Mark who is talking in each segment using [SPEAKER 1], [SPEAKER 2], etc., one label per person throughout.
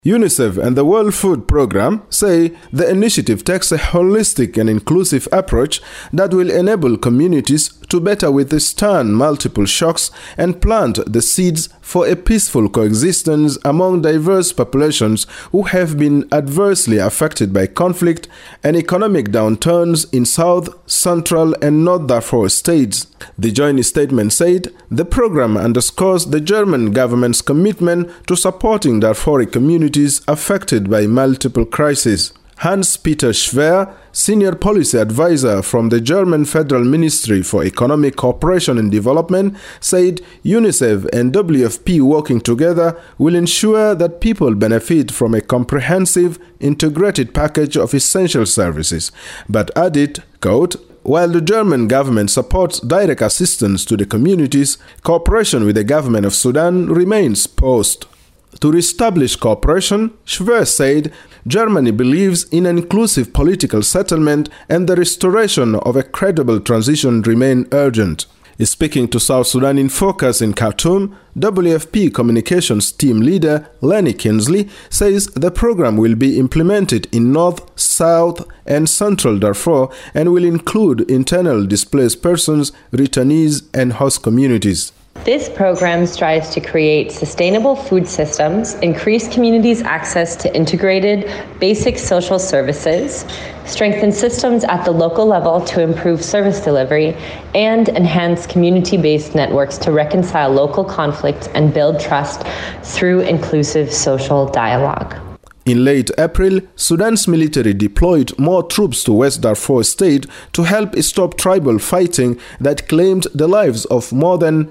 [SPEAKER 1] UNICEF and the World Food Programme say the initiative takes a holistic and inclusive approach that will enable communities to better withstand multiple shocks and plant the seeds for a peaceful coexistence among diverse populations who have been adversely affected by conflict and economic downturns in South, Central and North Darfur states. The joint statement said the program underscores the German government's commitment to supporting Darfuri communities affected by multiple crises. Hans-Peter Schwer, Senior Policy Advisor from the German Federal Ministry for Economic Cooperation and Development, said UNICEF and WFP working together will ensure that people benefit from a comprehensive, integrated package of essential services, but added, quote, while the German government supports direct assistance to the communities, cooperation with the government of Sudan remains paused. To reestablish cooperation, Schwer said, Germany believes in an inclusive political settlement and the restoration of a credible transition remain urgent. Speaking to South Sudan in Focus in Khartoum, WFP Communications Team Leader Lenny Kinsley says the program will be implemented in North, South and Central Darfur and will include internal displaced persons, returnees and host communities.
[SPEAKER 2] This program strives to create sustainable food systems, increase communities' access to integrated basic social services, strengthen systems at the local level to improve service delivery, and enhance community-based networks to reconcile local conflicts and build trust through inclusive social dialogue.
[SPEAKER 1] In late April, Sudan's military deployed more troops to West Darfur State to help stop tribal fighting that claimed the lives of more than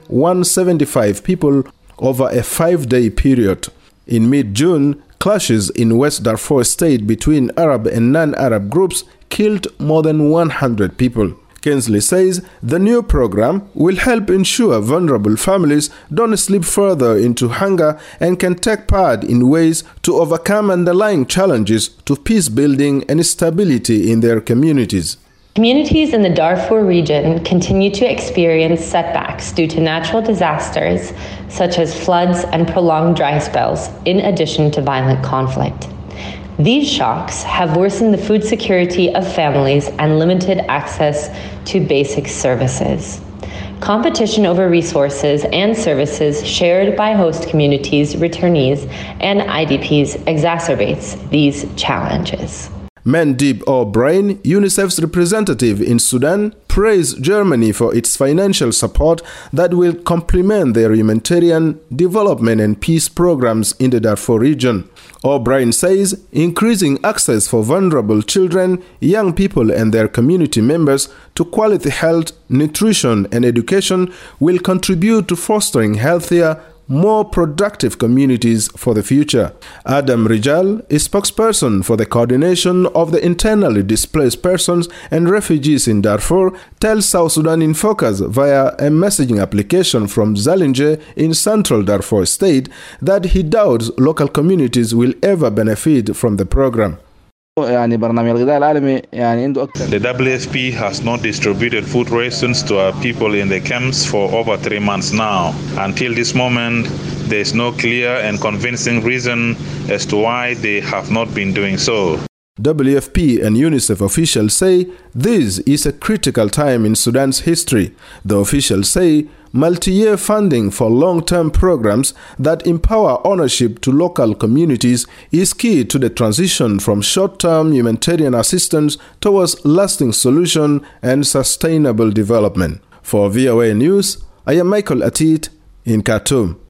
[SPEAKER 1] 175 people over a 5-day period. In mid-June, clashes in West Darfur State between Arab and non-Arab groups killed more than 100 people. Kinsley says the new program will help ensure vulnerable families don't slip further into hunger and can take part in ways to overcome underlying challenges to peace building and stability in their communities.
[SPEAKER 2] Communities in the Darfur region continue to experience setbacks due to natural disasters such as floods and prolonged dry spells, in addition to violent conflict. These shocks have worsened the food security of families and limited access to basic services. Competition over resources and services shared by host communities, returnees, and IDPs exacerbates these challenges.
[SPEAKER 1] Mandip O'Brien, UNICEF's representative in Sudan, praised Germany for its financial support that will complement their humanitarian, development and peace programs in the Darfur region. O'Brien says increasing access for vulnerable children, young people and their community members to quality health, nutrition and education will contribute to fostering healthier, more productive communities for the future. Adam Rijal, a spokesperson for the coordination of the internally displaced persons and refugees in Darfur, tells South Sudan in Focus via a messaging application from Zalinger in Central Darfur State that he doubts local communities will ever benefit from the program.
[SPEAKER 3] The WFP has not distributed food rations to our people in the camps for over 3 months now. Until this moment, there is no clear and convincing reason as to why they have not been doing so.
[SPEAKER 1] WFP and UNICEF officials say this is a critical time in Sudan's history. The officials say multi-year funding for long-term programs that empower ownership to local communities is key to the transition from short-term humanitarian assistance towards lasting solution and sustainable development. For VOA News, I am Michael Atit in Khartoum.